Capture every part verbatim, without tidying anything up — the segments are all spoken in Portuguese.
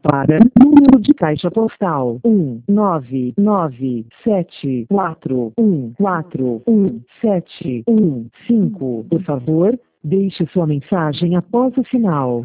para número de caixa postal um nove nove sete quatro um quatro um sete um cinco. Por favor, deixe sua mensagem após o sinal.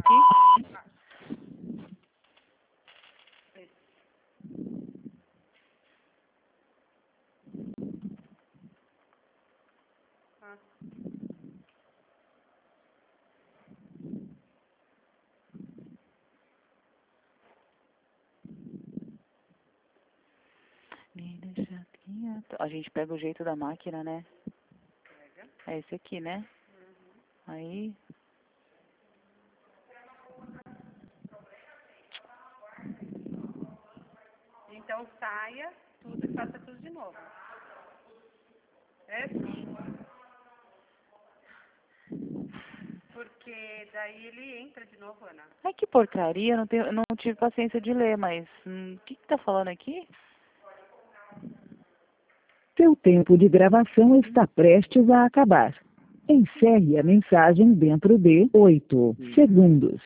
A gente pega o jeito da máquina, né? É esse aqui, né? Aí... Então saia tudo e faça tudo de novo. É assim. Porque daí ele entra de novo, Ana. Ai, que porcaria, eu não, tenho, eu não tive paciência de ler, mas... Hum, o que que tá falando aqui? Seu tempo de gravação está prestes a acabar. Encerre a mensagem dentro de oito segundos.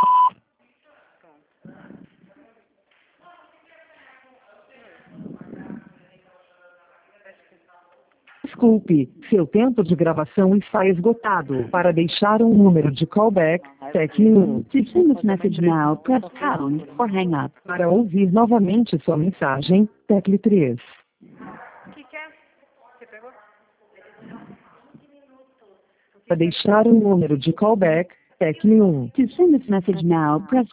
Desculpe, seu tempo de gravação está esgotado. Para deixar um número de callback, tecle um. To send this message now, press pound or hang up. Para ouvir novamente sua mensagem, tecle três. O que que é? Você pegou? Para deixar um número de callback, tecle um. To send this message now, press